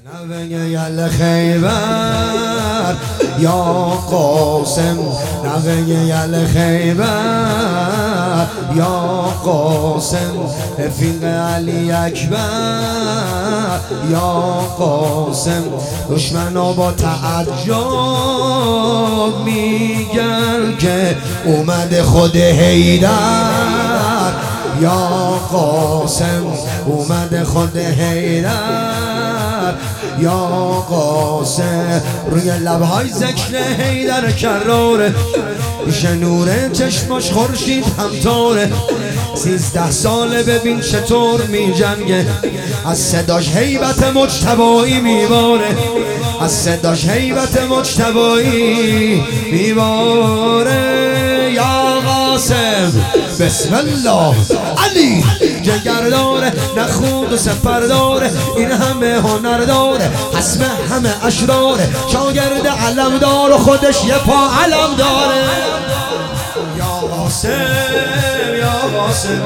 نوه یل خیبر یا قاسم، نوه یل خیبر یا قاسم، رفیق علی اکبر یا قاسم. دشمنا با تعجب میگن که اومد خود حیدر یا قاسم، اومد خود حیدر یا قاسم. روی لبهای ذکر حیدر کراره، میشه نور چشماش خورشید همتاره. 13 ساله ببین چطور می جنگه، از صداش هیبت مجتبایی میباره، از صداش هیبت مجتبایی میباره. یا قاسم بسم الله علی جگر داره، نخود و سپر داره، این همه هنر داره، حسب همه اشراره، شاگرد علم داره، خودش یه پا علم داره. یا قاسم یا قاسم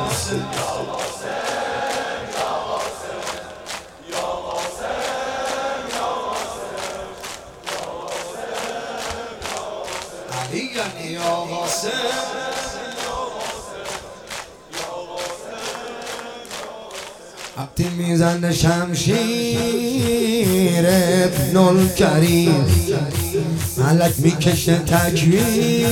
علی یعنی یا قاسم. وقتی میزنه شمشیر ابن الکریم، ملک میکشه تکبیر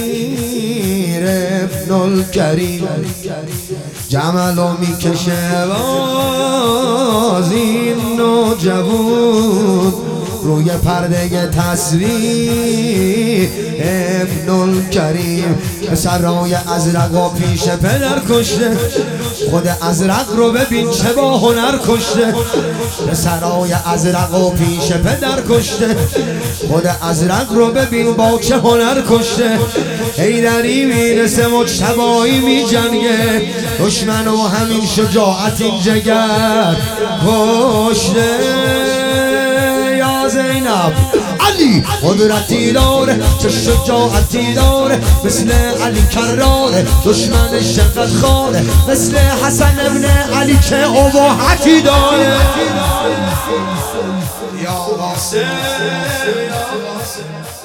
ابن الکریم، جملو میکشه باز این نوجوان، روی پرده تصویر ابن الکریم. سرای ازرق و پیش پدر کشته، خود ازرق رو ببین چه با هنر کشته. سرای ازرق و پیش پدر کشته، خود ازرق رو ببین با چه هنر کشته. حیدری میرسه مجتبایی می جنگه، دشمن و همین شجاعت این جگر کشته. یا زینب علی قدرتی داره، چه شجاعتی داره، مثل علی کراره، دشمنش چقدر خاره، مثل حسن ابن علی که اباحتی داره. یا قاسم